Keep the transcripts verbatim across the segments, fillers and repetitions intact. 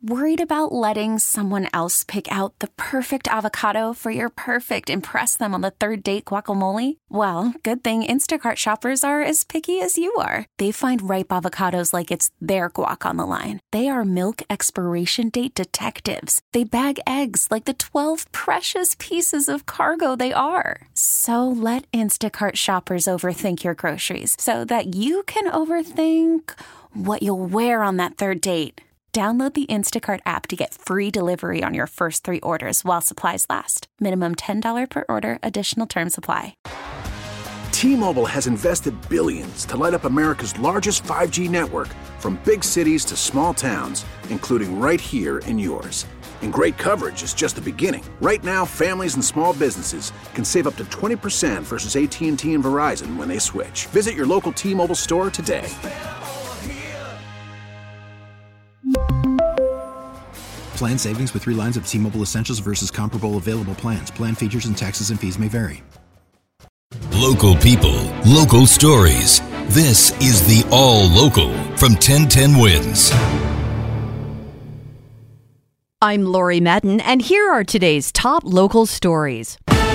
Worried about letting someone else pick out the perfect avocado for your perfect impress them on the third date guacamole? Well, good thing Instacart shoppers are as picky as you are. They find ripe avocados like it's their guac on the line. They are milk expiration date detectives. They bag eggs like the twelve precious pieces of cargo they are. So let Instacart shoppers overthink your groceries so that you can overthink what you'll wear on that third date. Download the Instacart app to get free delivery on your first three orders while supplies last. Minimum ten dollars per order. Additional terms apply. T-Mobile has invested billions to light up America's largest five G network, from big cities to small towns, including right here in yours. And great coverage is just the beginning. Right now, families and small businesses can save up to twenty percent versus A T and T and Verizon when they switch. Visit your local T-Mobile store today. Plan savings with three lines of T-Mobile Essentials versus comparable available plans. Plan features and taxes and fees may vary. Local people, local stories. This is the All Local from ten ten Wins. I'm Lori Madden, and here are today's top local stories.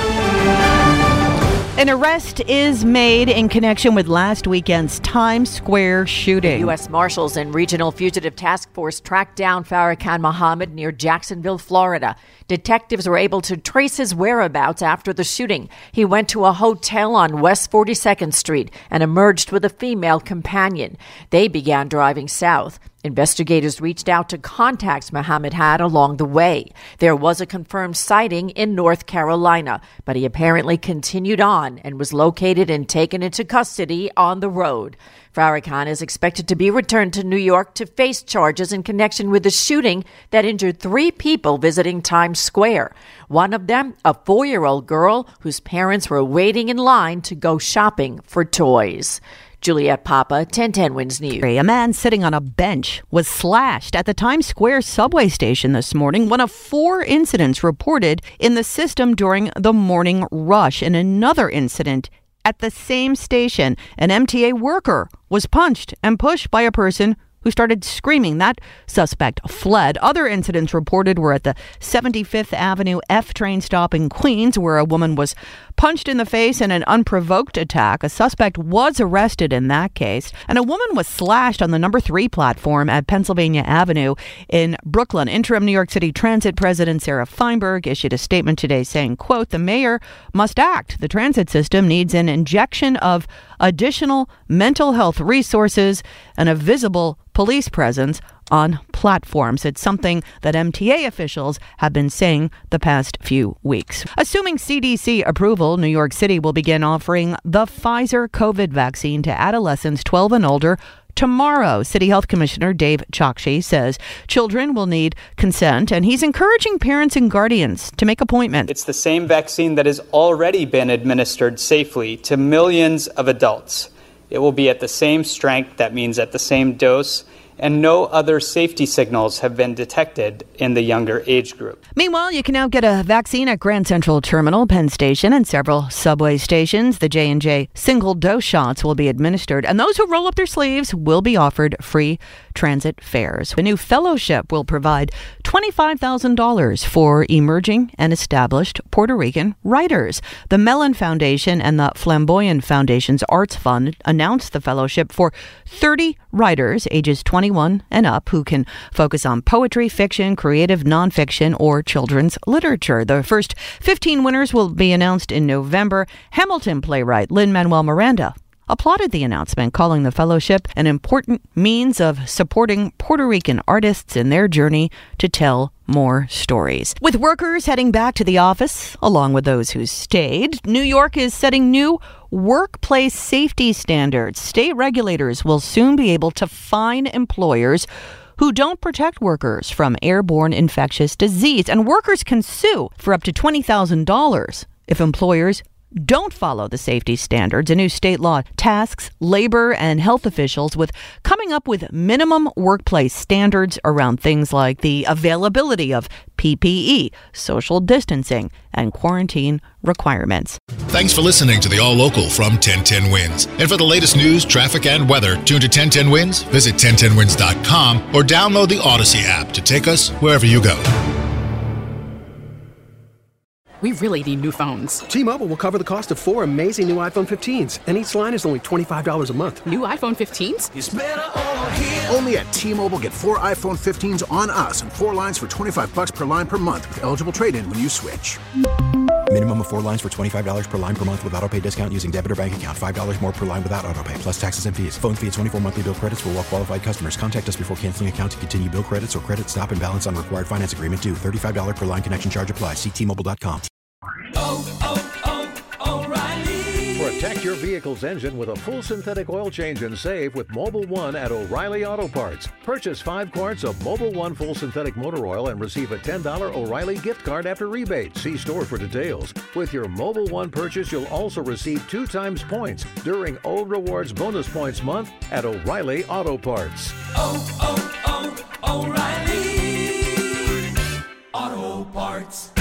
An arrest is made in connection with last weekend's Times Square shooting. U S Marshals and Regional Fugitive Task Force tracked down Farrakhan Muhammad near Jacksonville, Florida. Detectives were able to trace his whereabouts after the shooting. He went to a hotel on West forty-second Street and emerged with a female companion. They began driving south. Investigators reached out to contacts Muhammad had along the way. There was a confirmed sighting in North Carolina, but he apparently continued on and was located and taken into custody on the road. Farrakhan is expected to be returned to New York to face charges in connection with the shooting that injured three people visiting Times Square. One of them, a four-year-old girl whose parents were waiting in line to go shopping for toys. Juliet Papa, ten ten Wins News. A man sitting on a bench was slashed at the Times Square subway station this morning, one of four incidents reported in the system during the morning rush. In another incident at the same station, an M T A worker was punched and pushed by a person who started screaming. That suspect fled. Other incidents reported were at the seventy-fifth Avenue F train stop in Queens, where a woman was punched in the face in an unprovoked attack. A suspect was arrested in that case, and a woman was slashed on the number three platform at Pennsylvania Avenue in Brooklyn. Interim New York City Transit President Sarah Feinberg issued a statement today saying, quote, "The mayor must act. The transit system needs an injection of additional mental health resources and a visible police presence on platforms." It's something that M T A officials have been saying the past few weeks. Assuming C D C approval, New York City will begin offering the Pfizer COVID vaccine to adolescents twelve and older tomorrow. City Health Commissioner Dave Chokshi says children will need consent, and he's encouraging parents and guardians to make appointments. It's the same vaccine that has already been administered safely to millions of adults. It will be at the same strength, that means at the same dose, and no other safety signals have been detected in the younger age group. Meanwhile, you can now get a vaccine at Grand Central Terminal, Penn Station, and several subway stations. The J and J single-dose shots will be administered, and those who roll up their sleeves will be offered free transit fares. A new fellowship will provide twenty-five thousand dollars for emerging and established Puerto Rican writers. The Mellon Foundation and the Flamboyant Foundation's Arts Fund announced the fellowship for thirty writers ages twenty-one and up who can focus on poetry, fiction, creative nonfiction, or children's literature. The first fifteen winners will be announced in November. Hamilton playwright Lin-Manuel Miranda applauded the announcement, calling the fellowship an important means of supporting Puerto Rican artists in their journey to tell more stories. With workers heading back to the office, along with those who stayed, New York is setting new workplace safety standards. State regulators will soon be able to fine employers who don't protect workers from airborne infectious disease, and workers can sue for up to twenty thousand dollars if employers don't follow the safety standards. A new state law tasks labor and health officials with coming up with minimum workplace standards around things like the availability of P P E, social distancing, and quarantine requirements. Thanks for listening to the All Local from ten ten Winds. And for the latest news, traffic, and weather, tune to ten ten Winds, visit ten ten winds dot com, or download the Odyssey app to take us wherever you go. We really need new phones. T-Mobile will cover the cost of four amazing new iPhone fifteens, and each line is only twenty-five dollars a month. New iPhone fifteens? It's better over here. Only at T-Mobile, get four iPhone fifteens on us and four lines for twenty-five bucks per line per month with eligible trade-in when you switch. Minimum of four lines for twenty-five dollars per line per month with autopay discount using debit or bank account. five dollars more per line without autopay, plus taxes and fees. Phone fee at twenty-four monthly bill credits for well-qualified customers. Contact us before canceling account to continue bill credits or credit stop and balance on required finance agreement due. thirty-five dollars per line connection charge applies. See T Mobile dot com. Oh, oh, oh, O'Reilly. Protect your vehicle's engine with a full synthetic oil change and save with Mobil one at O'Reilly Auto Parts. Purchase five quarts of Mobil one full synthetic motor oil and receive a ten dollars O'Reilly gift card after rebate. See store for details. With your Mobil one purchase, you'll also receive two times points during O Rewards Bonus Points Month at O'Reilly Auto Parts. Oh, oh, oh, O'Reilly Auto Parts.